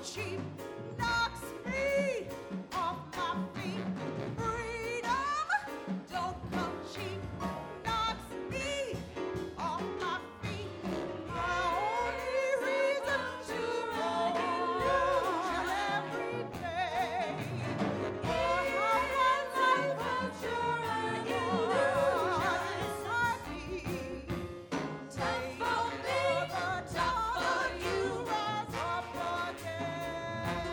cheap knocks me off my feet. Freedom don't come cheap, knocks me off my feet. My only reason to illusion every day. Oh, how my life culture and illusion inside me. Tough for me, tough for you, rise up again.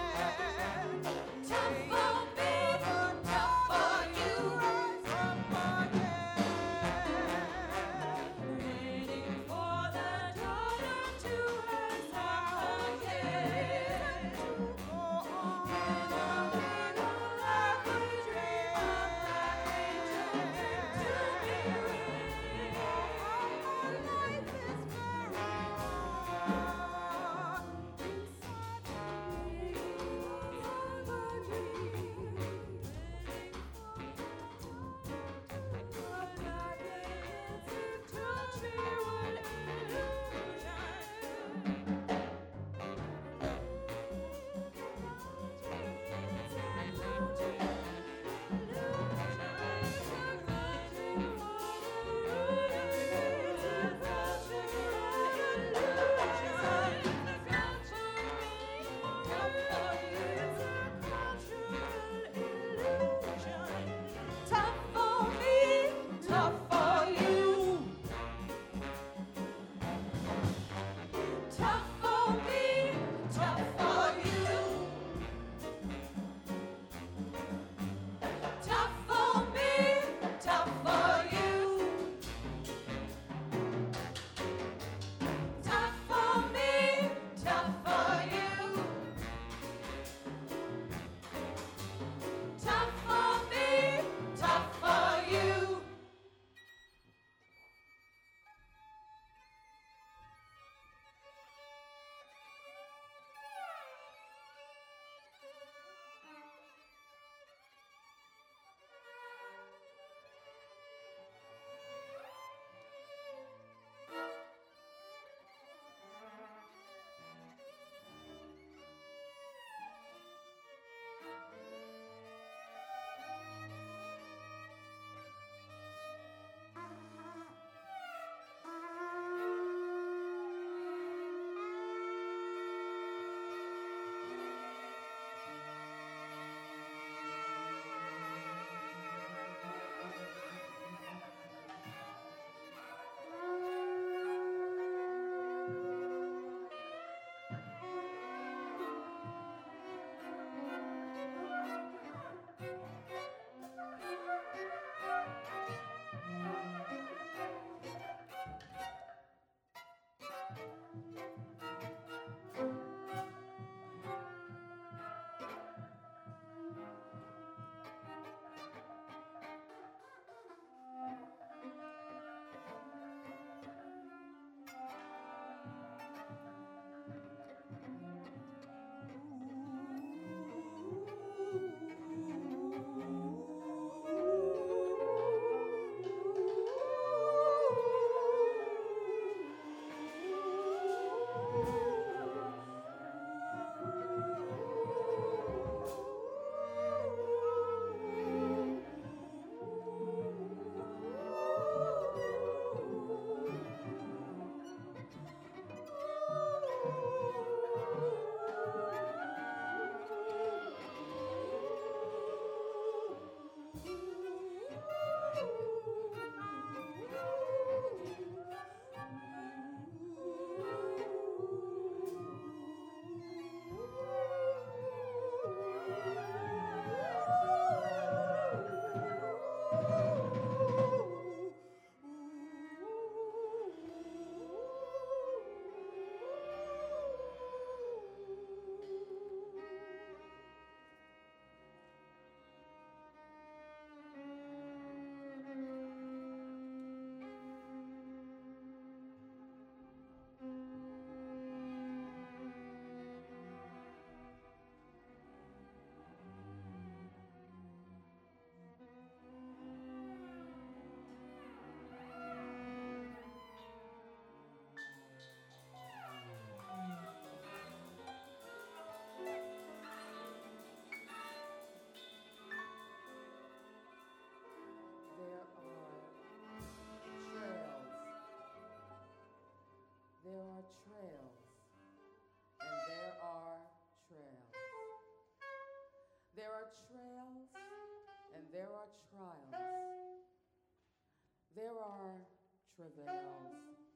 there are trails, and there are trails. There are trails, and there are trials. There are travails.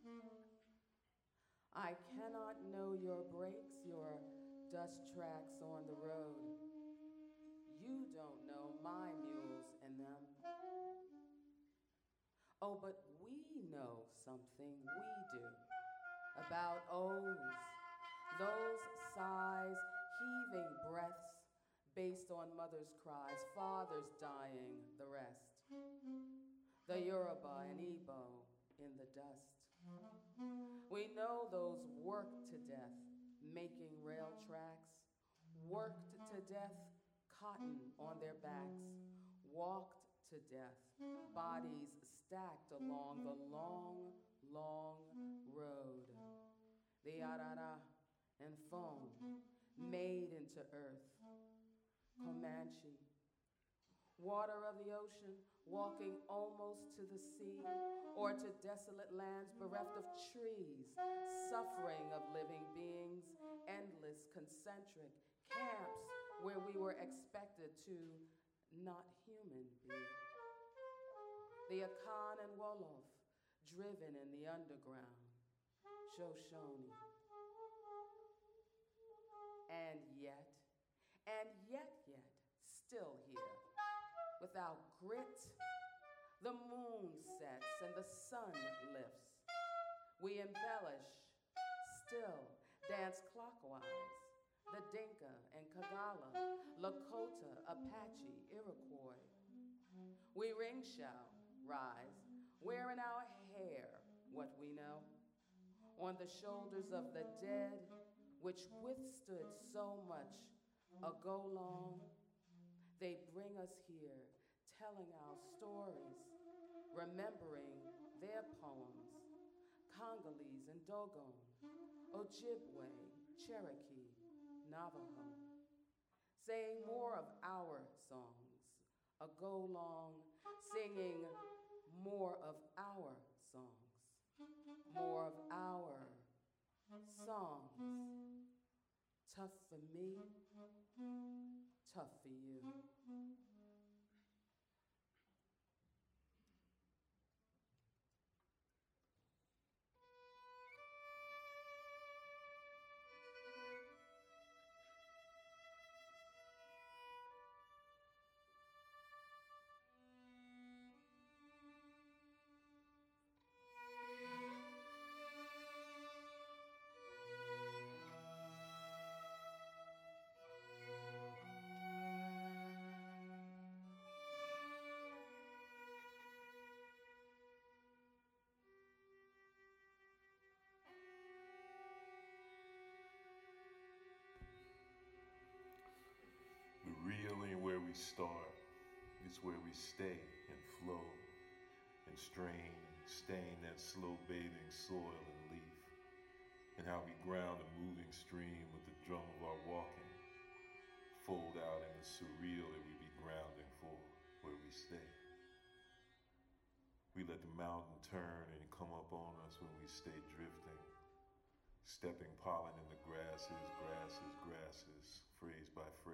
I cannot know your brakes, your dust tracks on the road. You don't know my mules and them. Oh, but we know something, we do, about O's, those sighs, heaving breaths based on mother's cries, fathers dying, the rest. The Yoruba and Igbo in the dust. We know those worked to death, making rail tracks, worked to death, cotton on their backs, walked to death, bodies stacked along the long, long road. The arara and foam made into earth. Comanche, water of the ocean, walking almost to the sea, or to desolate lands bereft of trees, suffering of living beings, endless concentric camps where we were expected to not human be. The Akan and Wolof, driven in the underground, Shoshone. And yet, still here, without grit, the moon sets and the sun lifts. We embellish, still dance clockwise, the Dinka and Kagala, Lakota, Apache, Iroquois. We ring shout, rise, wear in our hair what we know. On the shoulders of the dead, which withstood so much ago long, they bring us here, telling our stories, remembering their poems, Congolese and Dogon, Ojibwe, Cherokee, Navajo, saying more of our songs, ago long, singing more of our songs, more of our songs. Tough for me, tough for you. The real ain't where we start, it's where we stay and flow and strain, stain that slow bathing soil and leaf, and how we ground a moving stream with the drum of our walking, fold out in the surreal that we be grounding for where we stay. We let the mountain turn and come up on us when we stay drifting, stepping pollen in the grasses, phrase by phrase.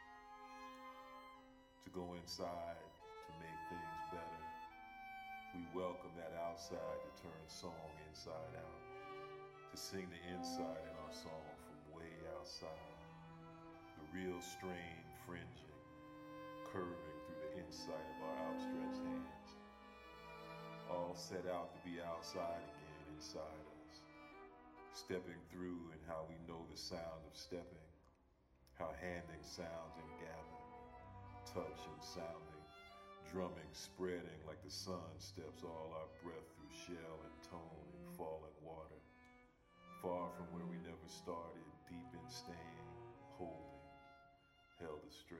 To go inside, to make things better. We welcome that outside to turn song inside out, to sing the inside in our song from way outside. The real strain fringing, curving through the inside of our outstretched hands. All set out to be outside again inside us. Stepping through and how we know the sound of stepping, how handing sounds and gather. Touch and sounding, drumming, spreading like the sun steps all our breath through shell and tone and falling water. Far from where we never started, deep in staying, holding, held astray.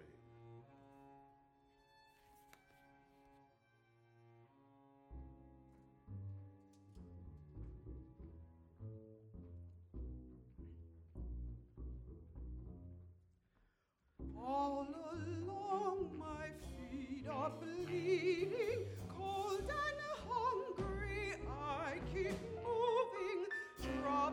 All along my feet are bleeding, cold and hungry. I keep moving, drop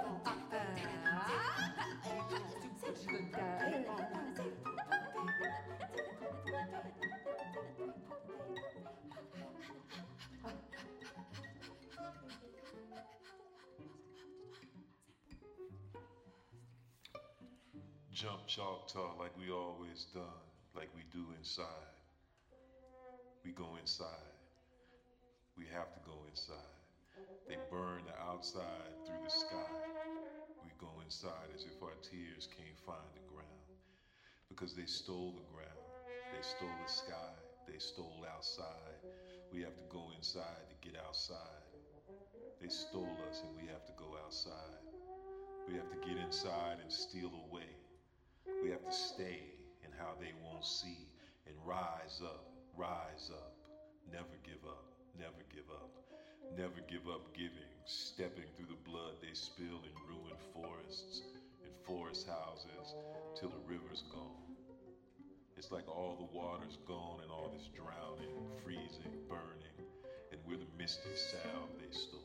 Jump Choctaw like we always done, like we do inside. We go inside. We have to go inside. They burn the outside through the sky. We go inside as if our tears can't find the ground. Because they stole the ground. They stole the sky. They stole outside. We have to go inside to get outside. They stole us and we have to go outside. We have to get inside and steal away. We have to stay in how they won't see and rise up, never give up, never give up, never give up giving, stepping through the blood they spill in ruined forests and forest houses till the river's gone. It's like all the water's gone and all this drowning, freezing, burning, and we're the mystic sound they stole.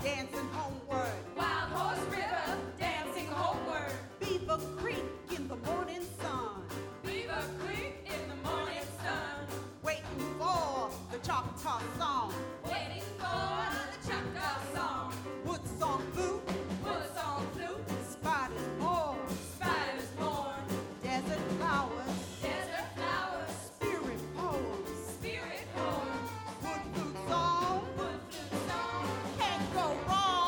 dancing homeward. Wild Horse River, dancing homeward. Beaver Creek in the morning sun, Beaver Creek in the morning sun. waiting for the Choctaw song. Waiting for the Choctaw song. Wood song flute, Wood song flute. spiders born, Spiders born. desert flowers, Desert flowers. spirit poems, Spirit horn. wood flute song. Wood flute song. Can't go wrong.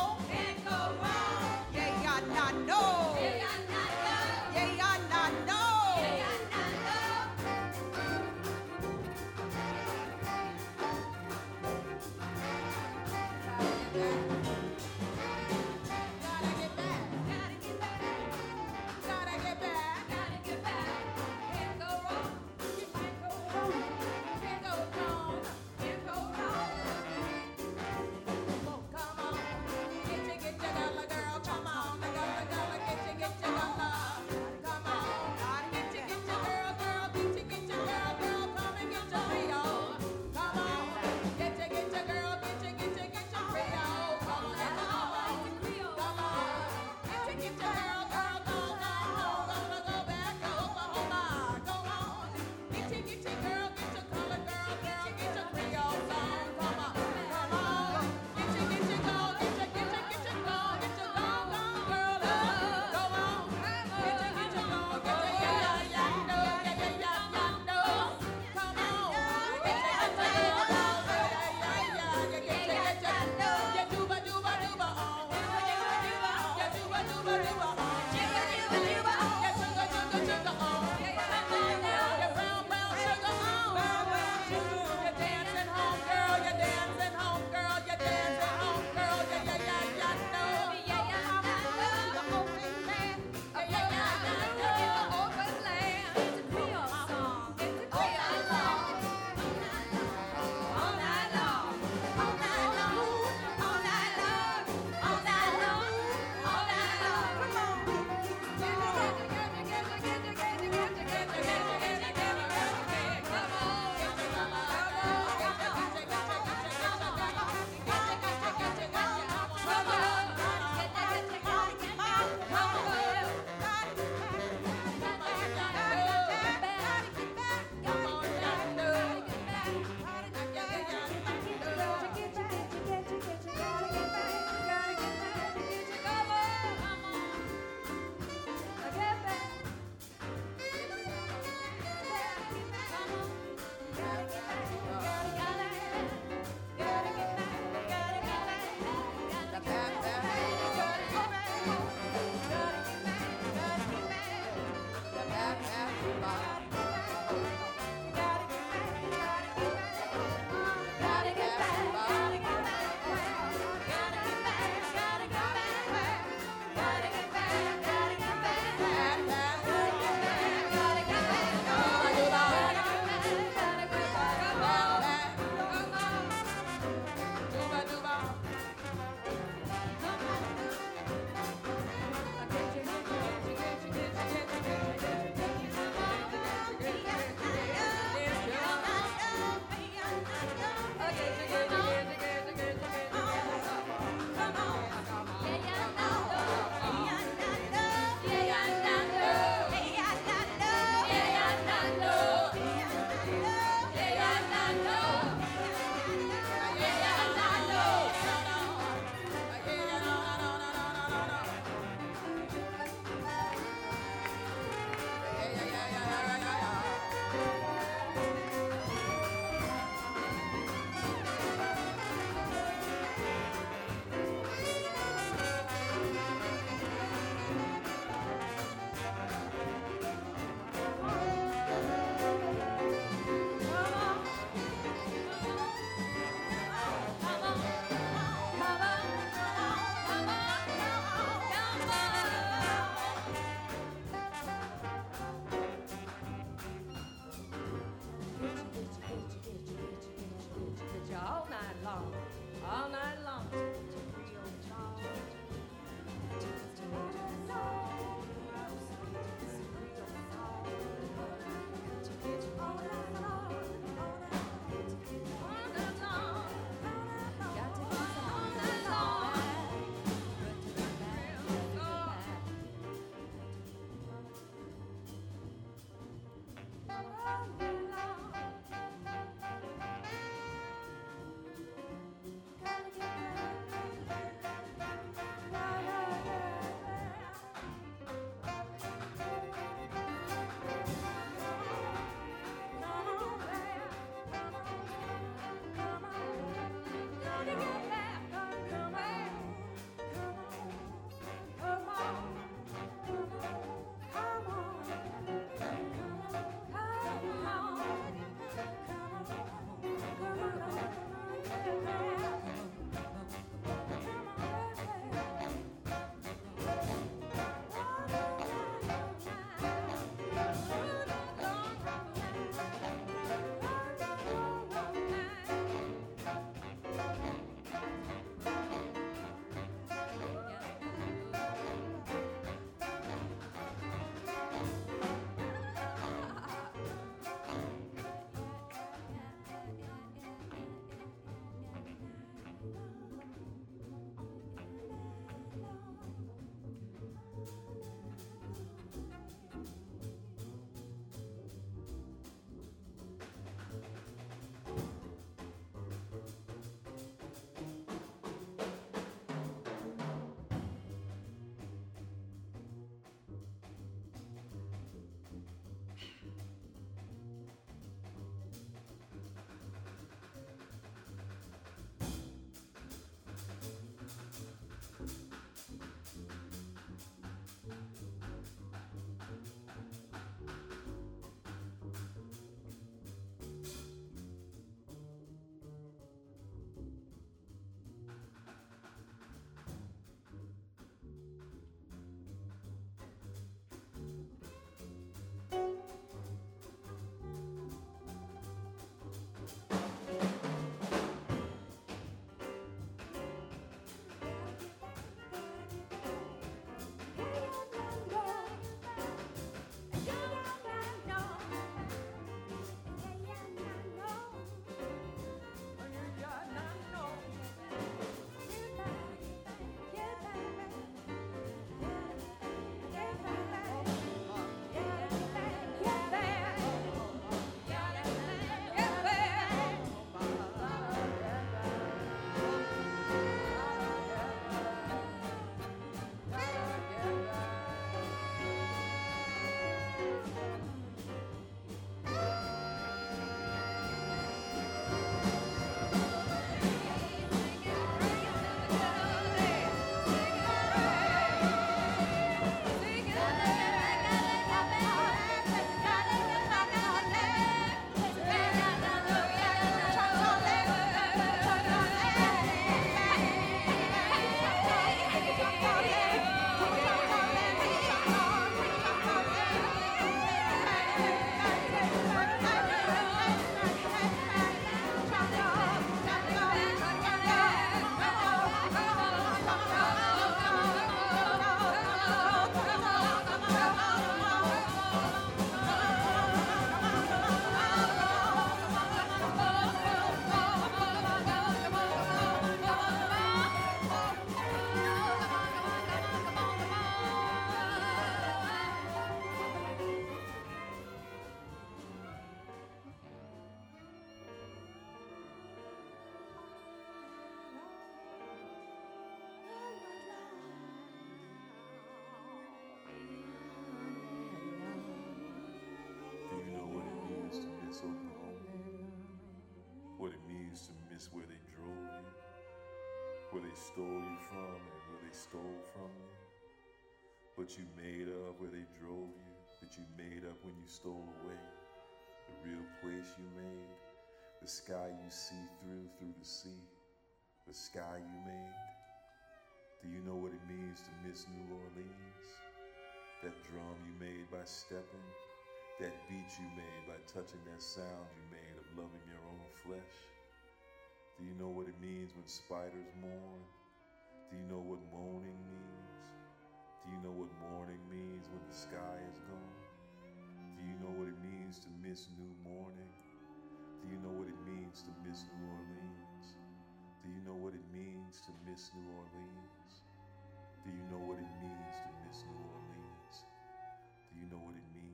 stole you from and where they stole from you. What you made of where they drove you, that you made up when you stole away. The real place you made, the sky you see through the sea, the sky you made. Do you know what it means to miss New Orleans? That drum you made by stepping, that beat you made by touching that sound you made of loving your own flesh. Do you know what it means when spiders mourn? Do you know what moaning means? Do you know what mourning means when the sky is gone? Do you know what it means to miss new morning? Do you know what it means to miss New Orleans? Do you know what it means to miss New Orleans? Do you know what it means to miss New Orleans? Do you know what it means?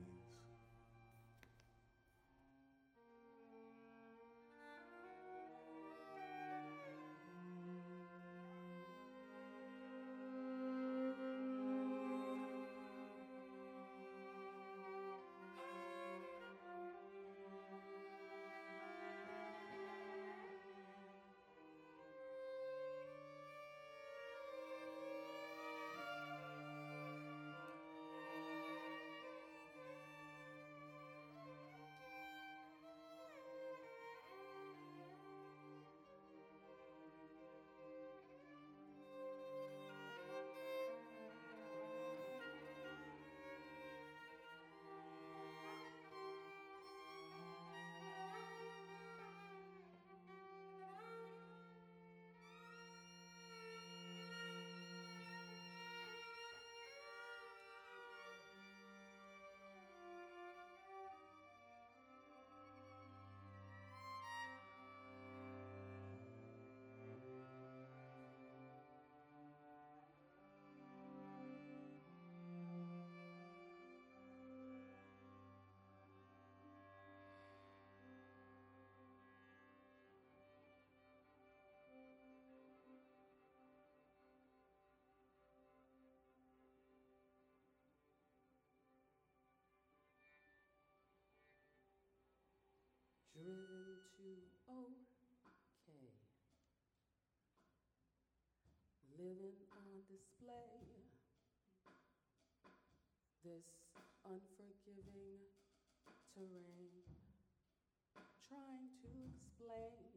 Driven to OK, living on display, this unforgiving terrain, trying to explain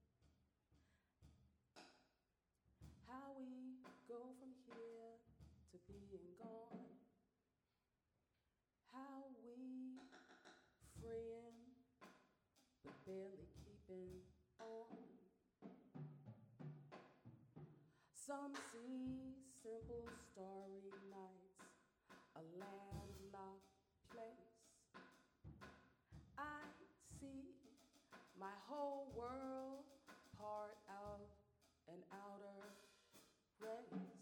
how we go from here to being gone, how we freeing but barely keeping on. Some see simple starry nights, a landlocked place. I see my whole world part of an outer race.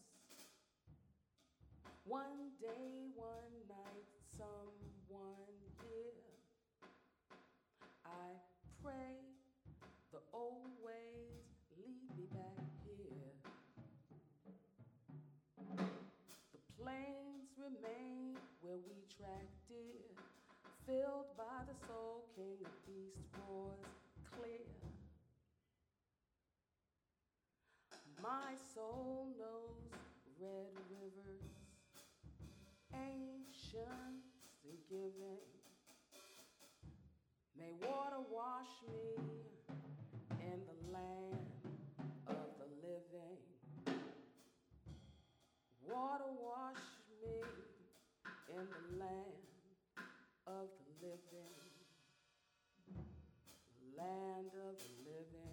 One day, one night, someone here. I pray the old ways lead me back here. The plains remain where we track deer, filled by the soul king of beast roars clear. My soul knows red rivers, ancient and giving. May water wash me in the land of the living. Water wash me in the land of the living. Land of the living.